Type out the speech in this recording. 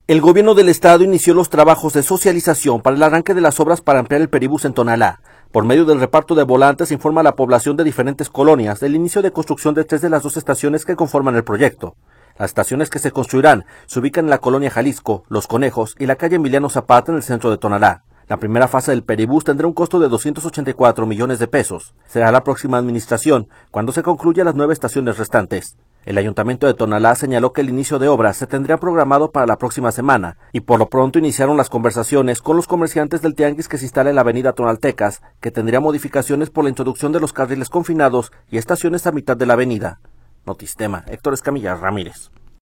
El gobierno del estado inició los trabajos de socialización para el arranque de las obras para ampliar el Peribús en Tonalá. Por medio del reparto de volantes informa a la población de diferentes colonias del inicio de construcción de 3 de las 2 estaciones que conforman el proyecto. Las estaciones que se construirán se ubican en la colonia Jalisco, Los Conejos y la calle Emiliano Zapata en el centro de Tonalá. La primera fase del Peribús tendrá un costo de 284 millones de pesos. Será la próxima administración cuando se concluyan las 9 estaciones restantes. El Ayuntamiento de Tonalá señaló que el inicio de obras se tendría programado para la próxima semana y por lo pronto iniciaron las conversaciones con los comerciantes del tianguis que se instala en la avenida Tonaltecas, que tendría modificaciones por la introducción de los carriles confinados y estaciones a mitad de la avenida. Notistema, Héctor Escamilla Ramírez.